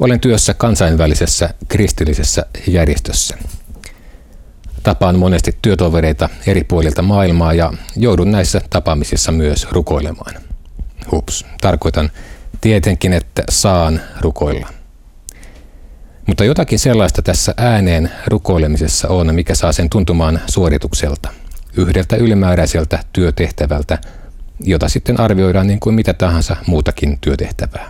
Olen työssä kansainvälisessä kristillisessä järjestössä. Tapaan monesti työtovereita eri puolilta maailmaa ja joudun näissä tapaamisissa myös rukoilemaan. Hups, tarkoitan tietenkin, että saan rukoilla. Mutta jotakin sellaista tässä ääneen rukoilemisessa on, mikä saa sen tuntumaan suoritukselta, yhdeltä ylimääräiseltä työtehtävältä, jota sitten arvioidaan niin kuin mitä tahansa muutakin työtehtävää.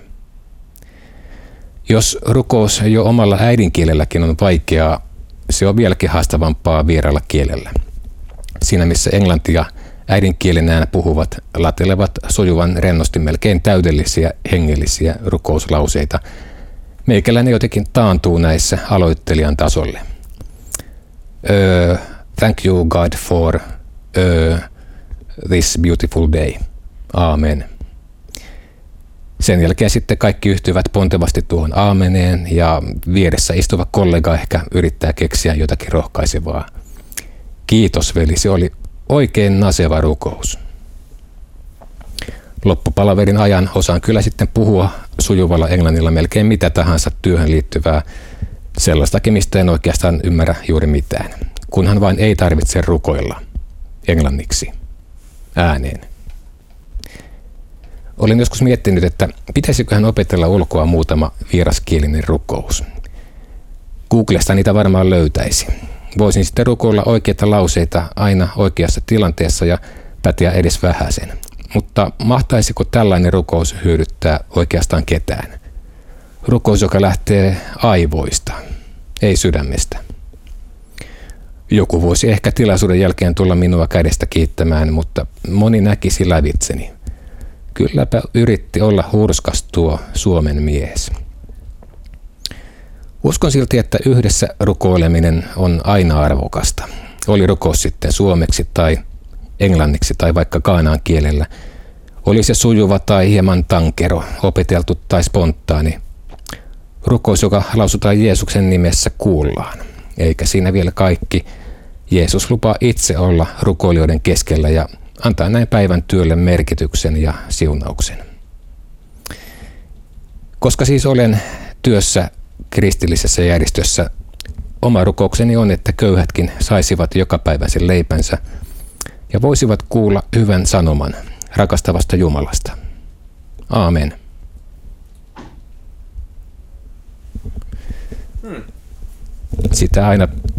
Jos rukous jo omalla äidinkielelläkin on vaikeaa, se on vieläkin haastavampaa vieraalla kielellä. Siinä missä englantia äidinkielenään puhuvat latelevat sujuvan rennosti melkein täydellisiä hengellisiä rukouslauseita, meikäläinen jotenkin taantuu näissä aloittelijan tasolle. Thank you God for this beautiful day. Amen. Sen jälkeen sitten kaikki yhtyvät pontevasti tuohon aameneen ja vieressä istuva kollega ehkä yrittää keksiä jotakin rohkaisevaa. Kiitos veli, se oli oikein naseva rukous. Loppupalaverin ajan osaan kyllä sitten puhua sujuvalla englannilla melkein mitä tahansa työhön liittyvää, sellaistakin mistä en oikeastaan ymmärrä juuri mitään, kunhan vain ei tarvitse rukoilla englanniksi ääneen. Olin joskus miettinyt, että pitäisiköhän opetella ulkoa muutama vieraskielinen rukous. Googlesta niitä varmaan löytäisi. Voisin sitten rukoilla oikeita lauseita aina oikeassa tilanteessa ja päteä edes vähäsen. Mutta mahtaisiko tällainen rukous hyödyttää oikeastaan ketään? Rukous, joka lähtee aivoista, ei sydämestä. Joku voisi ehkä tilaisuuden jälkeen tulla minua kädestä kiittämään, mutta moni näkisi lävitseni. Kylläpä yritti olla hurskas tuo Suomen mies. Uskon silti, että yhdessä rukoileminen on aina arvokasta. Oli rukous sitten suomeksi tai englanniksi tai vaikka kaanaan kielellä. Oli se sujuva tai hieman tankero, opeteltu tai spontaani. Rukous, joka lausutaan Jeesuksen nimessä, kuullaan. Eikä siinä vielä kaikki. Jeesus lupaa itse olla rukoilijoiden keskellä ja antaa näin päivän työlle merkityksen ja siunauksen. Koska siis olen työssä kristillisessä järjestössä, oma rukoukseni on, että köyhätkin saisivat jokapäiväisen leipänsä ja voisivat kuulla hyvän sanoman rakastavasta Jumalasta. Aamen. Sitä aina